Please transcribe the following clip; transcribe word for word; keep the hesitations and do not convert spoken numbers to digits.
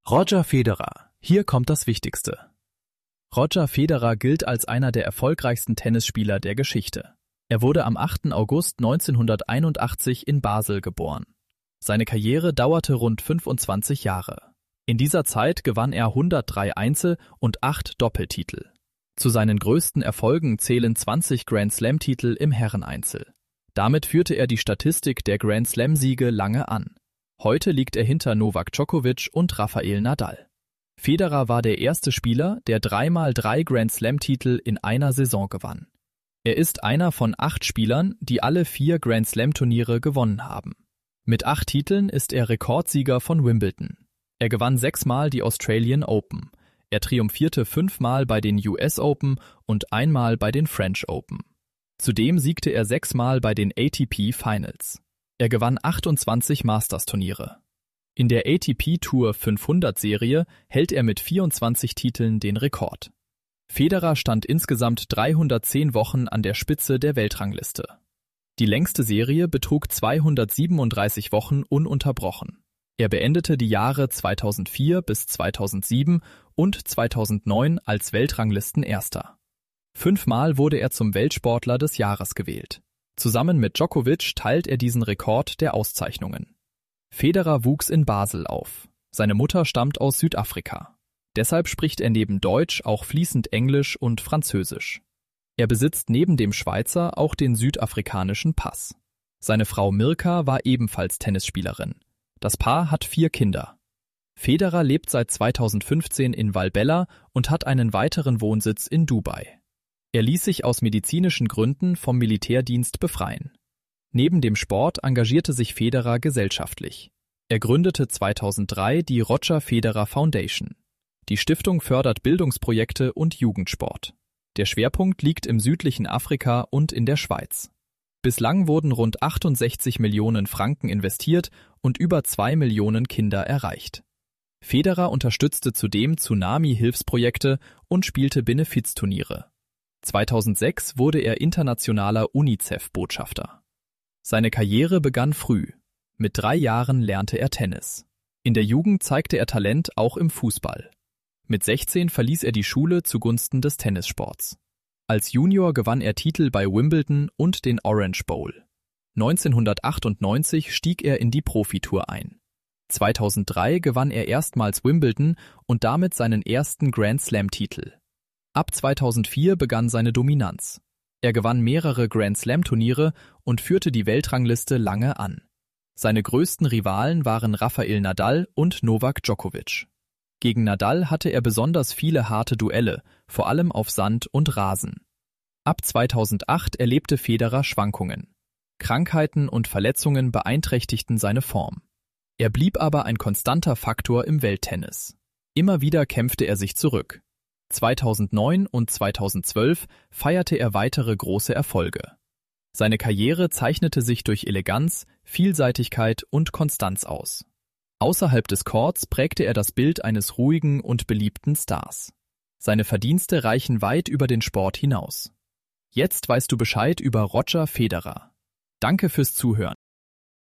Roger Federer, hier kommt das Wichtigste. Roger Federer gilt als einer der erfolgreichsten Tennisspieler der Geschichte. Er wurde am achten August neunzehnhunderteinundachtzig in Basel geboren. Seine Karriere dauerte rund fünfundzwanzig Jahre. In dieser Zeit gewann er hundertdrei Einzel- und acht Doppeltitel. Zu seinen größten Erfolgen zählen zwanzig Grand-Slam-Titel im Herreneinzel. Damit führte er die Statistik der Grand-Slam-Siege lange an. Heute liegt er hinter Novak Djokovic und Rafael Nadal. Federer war der erste Spieler, der dreimal drei Grand-Slam-Titel in einer Saison gewann. Er ist einer von acht Spielern, die alle vier Grand-Slam-Turniere gewonnen haben. Mit acht Titeln ist er Rekordsieger von Wimbledon. Er gewann sechsmal die Australian Open. Er triumphierte fünfmal bei den U S Open und einmal bei den French Open. Zudem siegte er sechsmal bei den A T P Finals. Er gewann achtundzwanzig Masters-Turniere. In der A T P Tour fünfhundert-Serie hält er mit vierundzwanzig Titeln den Rekord. Federer stand insgesamt dreihundertzehn Wochen an der Spitze der Weltrangliste. Die längste Serie betrug zweihundertsiebenunddreißig Wochen ununterbrochen. Er beendete die Jahre zweitausendvier bis zweitausendsieben und zweitausendneun als Weltranglistenerster. Fünfmal wurde er zum Weltsportler des Jahres gewählt. Zusammen mit Djokovic teilt er diesen Rekord der Auszeichnungen. Federer wuchs in Basel auf. Seine Mutter stammt aus Südafrika. Deshalb spricht er neben Deutsch auch fließend Englisch und Französisch. Er besitzt neben dem Schweizer auch den südafrikanischen Pass. Seine Frau Mirka war ebenfalls Tennisspielerin. Das Paar hat vier Kinder. Federer lebt seit zweitausendfünfzehn in Valbella und hat einen weiteren Wohnsitz in Dubai. Er ließ sich aus medizinischen Gründen vom Militärdienst befreien. Neben dem Sport engagierte sich Federer gesellschaftlich. Er gründete zweitausenddrei die Roger Federer Foundation. Die Stiftung fördert Bildungsprojekte und Jugendsport. Der Schwerpunkt liegt im südlichen Afrika und in der Schweiz. Bislang wurden rund achtundsechzig Millionen Franken investiert und über zwei Millionen Kinder erreicht. Federer unterstützte zudem Tsunami-Hilfsprojekte und spielte Benefizturniere. zweitausendsechs wurde er internationaler UNICEF-Botschafter. Seine Karriere begann früh. Mit drei Jahren lernte er Tennis. In der Jugend zeigte er Talent auch im Fußball. Mit sechzehn verließ er die Schule zugunsten des Tennissports. Als Junior gewann er Titel bei Wimbledon und den Orange Bowl. neunzehnhundertachtundneunzig stieg er in die Profitour ein. zweitausenddrei gewann er erstmals Wimbledon und damit seinen ersten Grand-Slam-Titel. Ab zweitausendvier begann seine Dominanz. Er gewann mehrere Grand-Slam-Turniere und führte die Weltrangliste lange an. Seine größten Rivalen waren Rafael Nadal und Novak Djokovic. Gegen Nadal hatte er besonders viele harte Duelle, vor allem auf Sand und Rasen. Ab zweitausendacht erlebte Federer Schwankungen. Krankheiten und Verletzungen beeinträchtigten seine Form. Er blieb aber ein konstanter Faktor im Welttennis. Immer wieder kämpfte er sich zurück. zweitausendneun und zweitausendzwölf feierte er weitere große Erfolge. Seine Karriere zeichnete sich durch Eleganz, Vielseitigkeit und Konstanz aus. Außerhalb des Courts prägte er das Bild eines ruhigen und beliebten Stars. Seine Verdienste reichen weit über den Sport hinaus. Jetzt weißt du Bescheid über Roger Federer. Danke fürs Zuhören.